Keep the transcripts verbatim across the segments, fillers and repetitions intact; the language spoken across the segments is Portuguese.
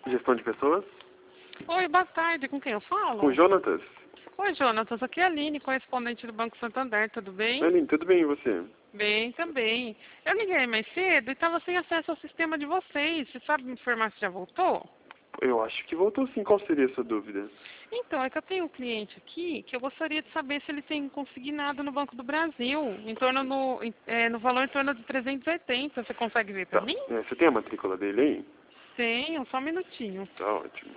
Gestão de pessoas? Oi, boa tarde. Com quem eu falo? Com o Jonatas? Oi, Jonatas. Aqui é a Aline, correspondente do Banco Santander. Tudo bem? Aline, tudo bem e você? Bem, também. Eu liguei mais cedo e estava sem acesso ao sistema de vocês. Você sabe me informar se já voltou? Eu acho que voltou sim. Qual seria a sua dúvida? Então, é que eu tenho um cliente aqui que eu gostaria de saber se ele tem consignado no Banco do Brasil, em torno no, em- é, no valor em torno de trezentos e oitenta. Você consegue ver para Tá. mim? É, você tem a matrícula dele aí? Tenho, só um minutinho. Tá ótimo.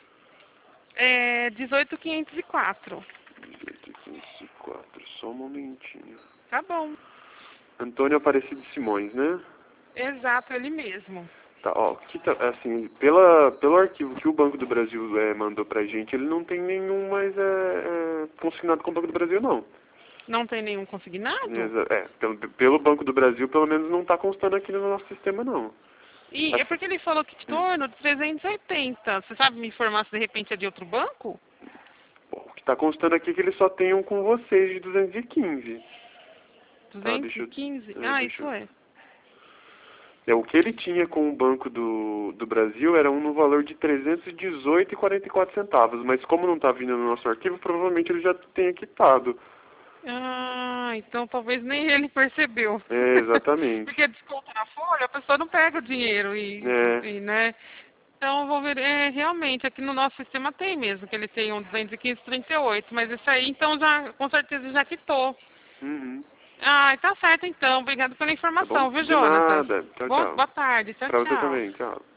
É dezoito mil quinhentos e quatro. dezoito, quinze, quatro. Só um momentinho. Tá bom. Antônio Aparecido Simões, né? Exato, ele mesmo. Tá, ó, que tá, assim, pela, pelo arquivo que o Banco do Brasil é, mandou pra gente, ele não tem nenhum mais é, é, consignado com o Banco do Brasil, não. Não tem nenhum consignado? Exa- É, pelo, pelo Banco do Brasil, pelo menos não tá constando aqui no nosso sistema, não. E é porque ele falou que em torno de trezentos e oitenta. Você sabe me informar se de repente é de outro banco? Bom, o que tá constando aqui é que eles só tem um com vocês de duzentos e quinze. Tá, deixa eu... duzentos e quinze? É, Ah, deixa isso eu... é. É, o que ele tinha com o Banco do, do Brasil era um no valor de trezentos e dezoito reais e quarenta e quatro centavos, mas como não tá vindo no nosso arquivo, provavelmente ele já tenha quitado. Ah, então talvez nem ele percebeu. É, exatamente. Porque desconto na folha, a pessoa não pega o dinheiro e, É. e né? Então eu vou ver, é, realmente, aqui no nosso sistema tem mesmo, que ele tem um duzentos e quinze trinta e oito, mas isso aí então já, com certeza já quitou. Uhum. Ah, tá certo então. Obrigado pela Tá bom? informação, viu, De Jonatas? nada. Tchau, Boa, tchau. boa tarde. Tchau, Pra você tchau. também. Tchau.